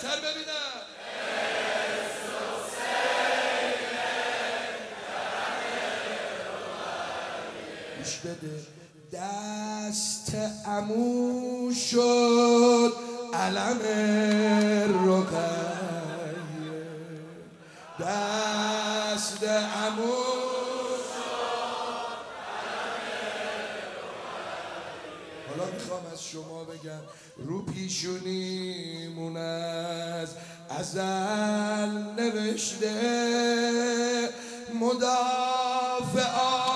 بهتر ببینم. گوش بده. دست عمو شد علم رقیه، دست عمو شد علم رقیه. حالا میخوام از شما بگم رو پیشونیمون از ازل نوشته مدافعان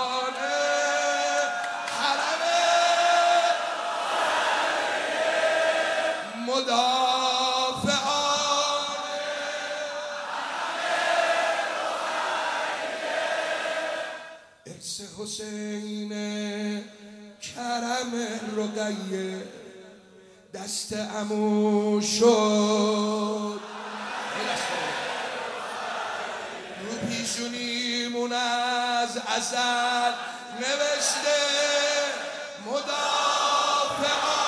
ارث حسین کرم رقیه، دست عمو شد رو پیشونیمون از ازل نوشته مدافعان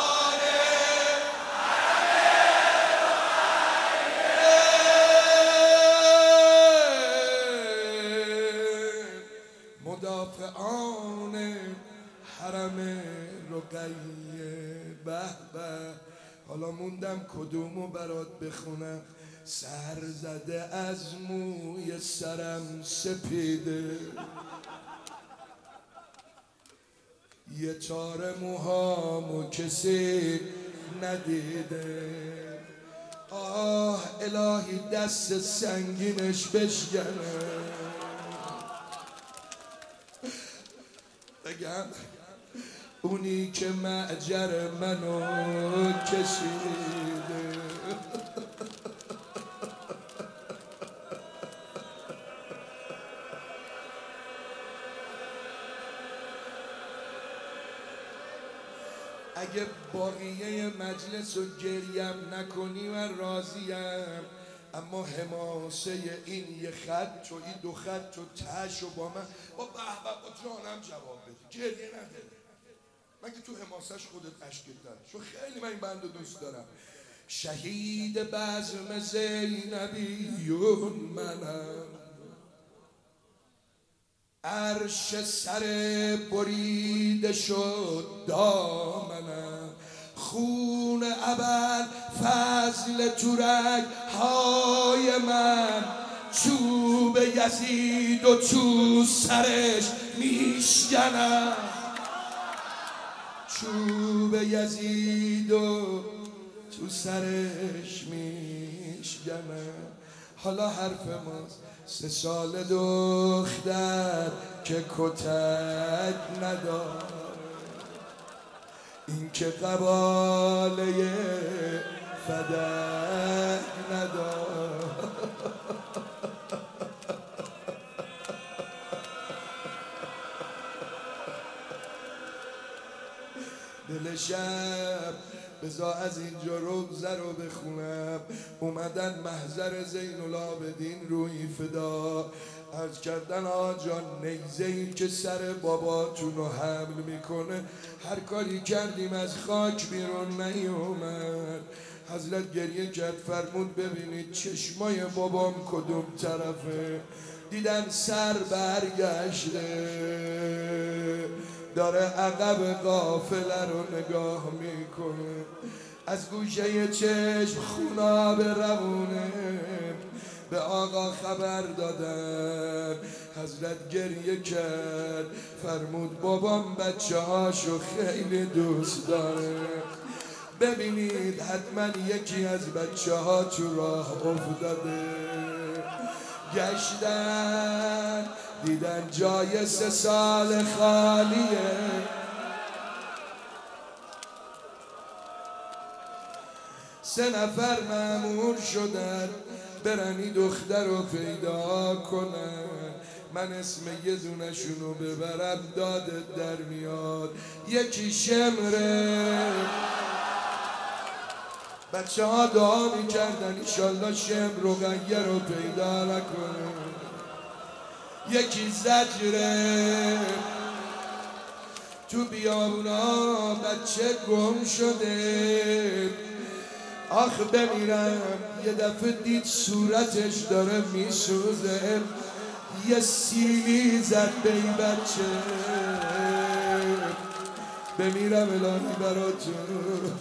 مدافعان حرم رقیه. به به. حالا موندم کدومو برات بخونم. سر زده از موی سرم سپیده، یه تار موهامو کسی ندیده. آه الهی دست سنگینش بشکنه. بگم اونی که معجر منو کشیده. اگه باقیه مجلس رو گریم نکنی من راضیم، اما حماسه این یه خط و این دو خط و تش و با من با به به با جانم جواب بدی. گریه نداره. مگه تو حماسش خودت اشکت داره؟ چون خیلی من این بند رو دوست دارم. شهید بزم زینبیون منم، عرش سر بریده شد دامنم، خون ابر فضل تورک های من، چوب یزید و تو سرش میشکنم، چوب یزید و تو سرش میشکنم. حالا حرف ماست 3 سال دختر که کتک نداره، این که قباله فدک نداره. دل شب بذار از اینجا روزه رو بخونم. اومدن محضر زین العابدین روی فدا، عرض کردن آجان نیزه این که سر باباتون رو حمل میکنه، هر کاری کردیم از خاک بیرون نیومد. حضرت گریه کرد فرمود ببینید چشمای بابام کدوم طرفه. دیدن سر برگشته داره عقب قافله رو نگاه میکنه، از گوشه چشم خوناب روونه به آقا خبر دادن. حضرت گریه کرد فرمود بابام بچه هاشو خیلی دوست داره، ببینید حتما یکی از بچه ها تو راه افتاده. گشتن دیدن جای 3 سال خالیه، 3 نفر مأمور شدن برن این دختر رو پیدا کنن. من اسم یه دونشونو ببرم دادت در میاد. یکی شمره، بچه ها دعا میکردن ایشالله شمر رقیه رو پیدا نکنه. یکی زجره، تو بیابونا بچه گم شده. آخ بمیرم یه دفعه دید صورتش داره میسوزه، یه سیلی زد به این بچه. بمیرم الهی براتون.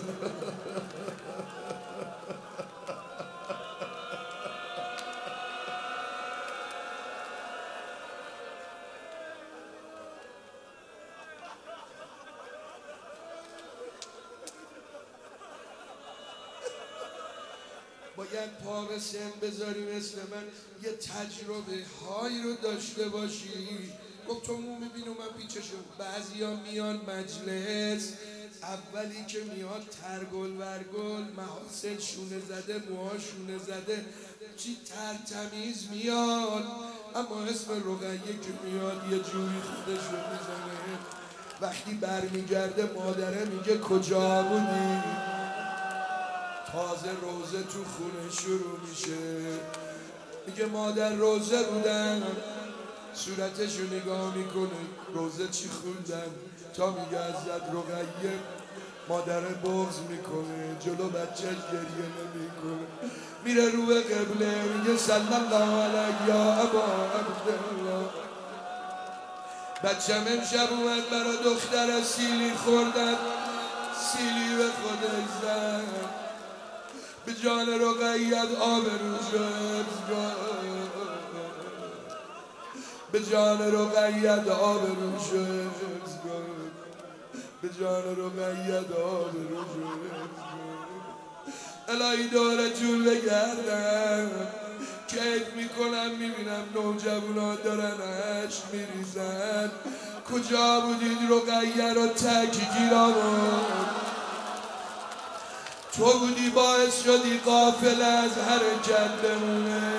باید پا به سن بذاری مثل من، یه تجربه هایی رو داشته باشی. گفت تو مو میبینی من پیچشون. بعضی ها میان مجلس، اولی که میاد ترگل ورگل، محاسن شونه زده، موها شونه زده، چی ترتمیز میاد. اما اسم رقیه که میاد یه جوری خودش رو میزنه. وقتی برمیگرده مادره میگه کجا بودی؟ تازه روزه تو خونه شروع میشه. میگه مادر روزه بودم. صورتشو نگاه میکنه، روزه چی خوندم؟ تا میگه حضرت رقیه. مادر بغض میکنه، جلو بچهش گریه نمیکنه. میره رو به قبله میگه صلی الله علیه یا ابا عبدالله. بچم امشب اومد برا دختر سیلی خوردن، سیلی به خودش زد. به جان رقیت آبرو شد، به جان رقیت آبرو شد، به جان رقیت آبرو شد. الهی داره جون بگردم، کیف میکنم میبینم نوجوانا دارن عشق میریزن. کجا بودید رقیه رو تک گیرامون؟ تو بودی باعث شدی غافل از حرکت بمونه.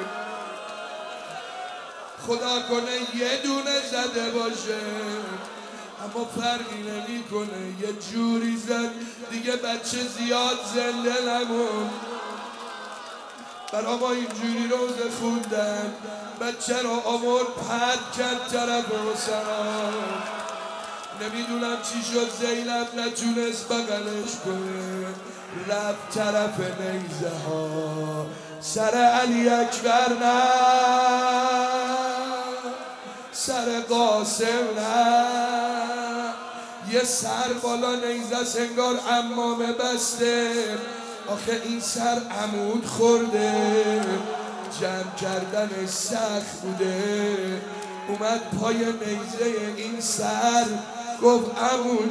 خدا کنه یه دونه زده باشه، اما فرقی نمی کنه یه جوری زد دیگه بچه زیاد زنده نمون. برا ما اینجوری روزه خوندن، بچه رو آورد پرد کرد طرف حسین. نمیدونم چی شد، زینب نتونست بغلش کنه، رفت طرف نیزه ها. سر علی اکبر نه، سر قاسم نه. یه سر بالا نیزه سنگار عمامه بسته. آخه این سر عمود خورده، جمع کردن سخت بوده. اومد پای نیزه این سر، گفت عمود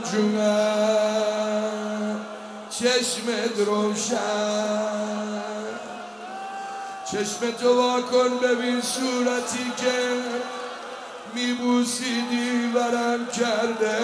جونم چشمت روشن. چشم تو واکن ببین صورتی که میبوسیدی برم کرده.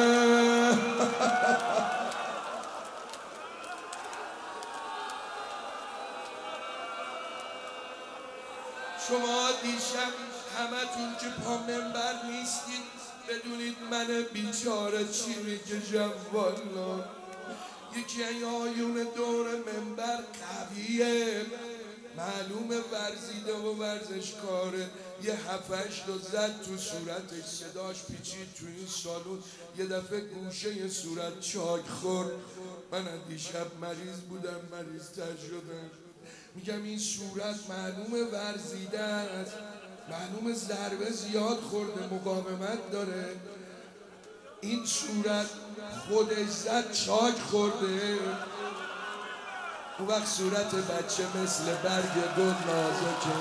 شما دیشب همتون که پا منبر نیستید بدونید من بیچاره چی میکشم والا. یکی این آیون دور منبر قویه، معلومه ورزیده و ورزشکاره. یه هفتش رو زد تو صورتش، صداش پیچید تو این سالون. یه دفعه گوشه صورت چاک خورد. من دیشب مریض بودم، مریض تر شدم. میگم این صورت معلومه ورزیده است، معلومه ضربه زیاد خورده، مقاومت داره. این صورت خودش زد چاک خورده. اون وقت صورت بچه مثل برگ گل نازکه.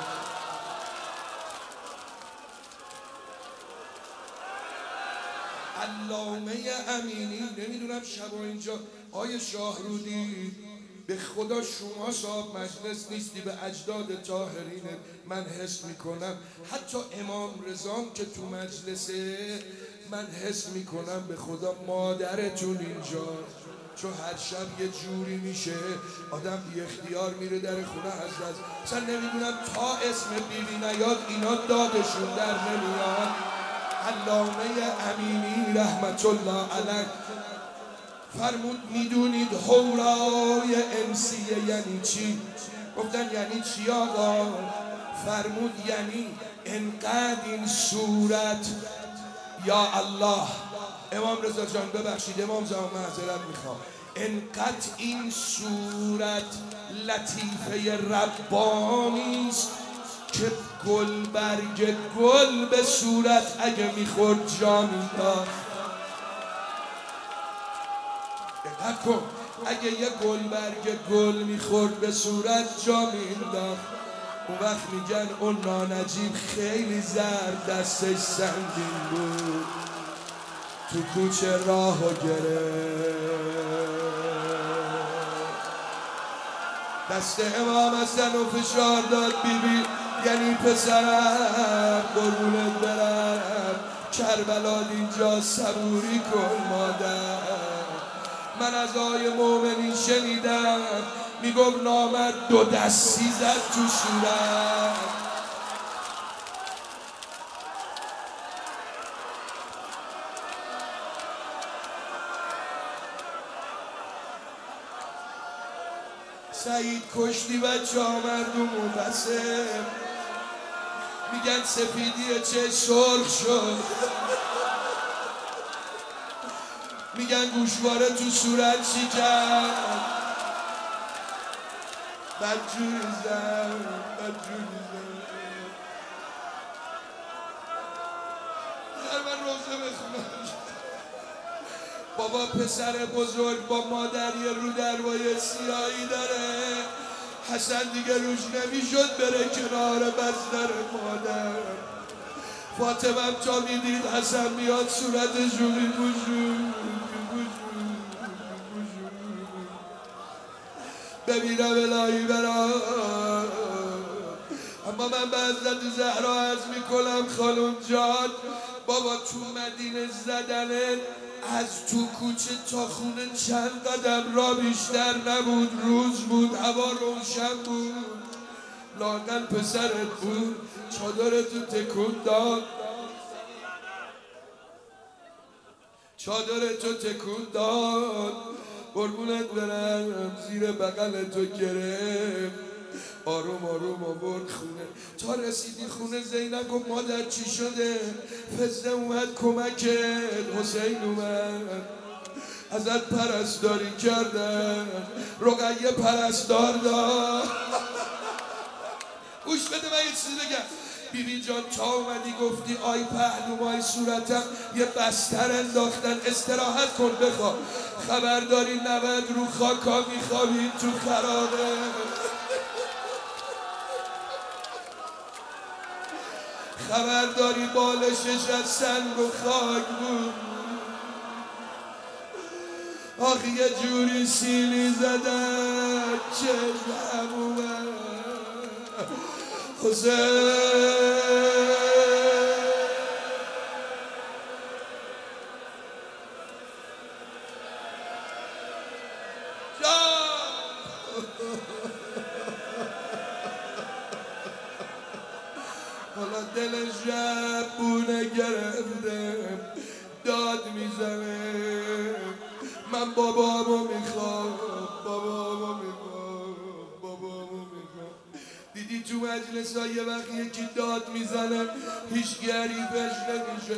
علامه امینی، نمیدونم شبا اینجا آیه شاهرودی، به خدا شما صاحب مجلس نیستی، به اجداد طاهرینت من حس میکنم. حتی امام رضام که تو مجلسه من حس میکنم به خدا مادرتون اینجا. چون هر شب یه جوری میشه آدم بی اختیار میره در خونه حضرت. اصلا نمیدونم تا اسم بیبی نیاد اینا دادشون در نمیاد. علامه امینی رحمت الله علیه فرمود میدونید هورای انسیه یعنی چی؟ گفتن یعنی چی آقا؟ فرمود یعنی انقدر این صورت. یا الله، امام رضا جان ببخشید، امام زمان معذرت میخوام، انقدر این صورت لطیفه ربانیست که گل برگ گل به صورت اگه میخورد جا مینداخت. دقت کن، اگه یه گل برگ گل میخورد به صورت جا مینداخت. اون وقت میگن اون نانجیب خیلی زرد دستش سنگین بود، تو کوچه راهو گرفت. دست امام حسن و فشار داد بیبی، یعنی پسرم قربونت برم، کربلا اینجا صبوری کن مادر. من از آقای مومنی شنیدم میگفت نامرد 2 دستی زد تو صورت. سعید کشتی بچه ها مردم و بسه، میگن سفیدی چه سرخ شد، میگن گوشواره تو صورت چی کرد، بدجوری زد. من روزه بخونم. بابا پسر بزرگ با مادر یه رو دروای سیاهی داره، حسن دیگه روش نمیشد بره کنار بستر مادر. فاطمه تا میدید حسن میاد صورتش رو میبوشون ببینم الهی برام. اما من به حضرت زهرا عرض میکنم خانم جان، بابا تو مدینه زدنه از تو کوچه تا خونه چند قدم را بیشتر نبود، روز بود، هوا روشن بود، لااقل پسرت بود، چادرتو تکون داد، چادرتو تکون داد، قربونت برم، زیر بغلتو گرفت، آروم آروم آورد خونه. تا رسیدی خونه زینب گفت مادر چی شده؟ فزده اومد کمکت، حسین اومد ازت پرستاری کردن، رقیه پرستار داد. گوش بده من یه چیزی بگم. بیبی جان تا اومدی گفتی آی پهلومای صورتم یه بستر انداختن، استراحت کن بخواب. خبرداری 90 رو خاکا میخوابید تو خرابه. خبرداری بالشش از سنگ و خاک بود. آخی یه جوری سیلی زدن چشم اومد حسین. حالا دلش جبونه گرفته داد میزنه، من بابامو میخوام، بابامو میخوام، بابامو میخوام. دیدی تو مجلس ها یه وقت یکی داد میزنه هیچ گریبش نمیشه.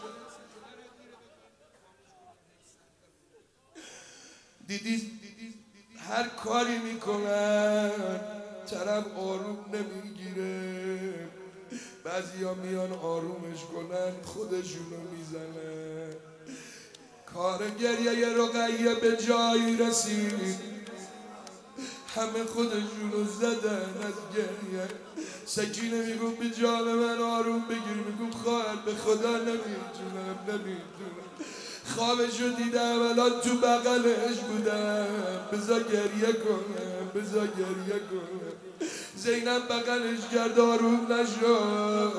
دیدی هر کاری میکنن طرف آروم نمیگیره، بعضی ها میان آرومش کنن خودشونو میزنه. کار گریه رقیه به جایی رسید، همه خودشونو زدن از گریه. سکینه میگو به جان من آروم بگیر، میگو خواهر به خدا نمیتونم. خوابشو دیدم الان تو بغلش بودم، بذار گریه کنم. زینب بغلش کرد آروم نشد،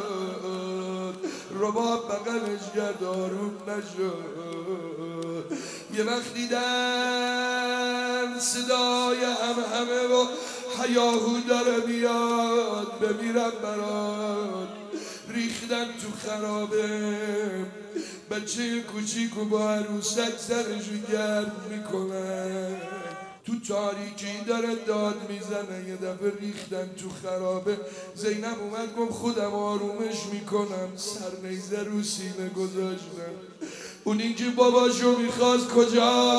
رباب بغلش کرد آروم نشد. یه وقت دیدن صدای همه و هیاهو داره بیاد، بمیرم برات. ریختن تو خرابه، بچه کوچیکو با عروسک سرشو گرد میکنن، تو تاریکی داره داد میزنه. یه دفعه ریختن تو خرابه، زینب اومد گفت خودم آرومش میکنم، سر نیزه رو سینه گذاشتم. اونی که باباشو میخواست کجا؟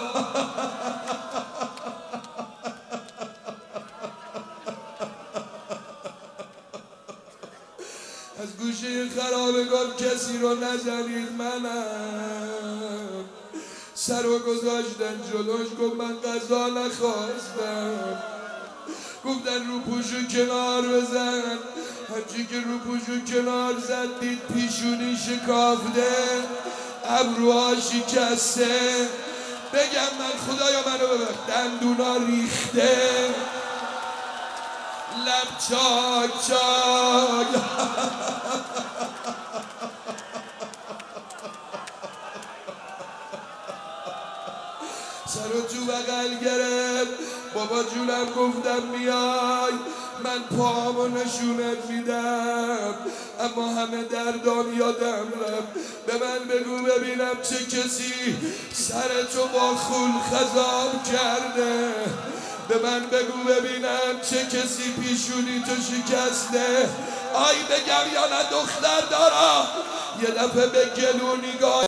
از گوشه خرابه گفت کسی رو نزنید منم. سر رو گذاشتن جلوش گفت من غذا نخواستم. گفتن رو پوشو کنار بزن. هرچی که رو پوشو کنار زد دید پیشونی شکافته، ابروها شکسته. بگم من خدایا منو ببخش، دندونا ریخته، لب چاک چاک. سرو تو بغل گرفت. بابا جونم گفتم میای من پامو نشونت میدم، اما همه دردام یادم رفت. به من بگو ببینم چه کسی سرتو با خون خضاب کرده. به من بگو ببینم چه کسی پیشونی تو شکسته. آی بگم یا نه دختر دارم؟ یه دفعه به گلو نگاه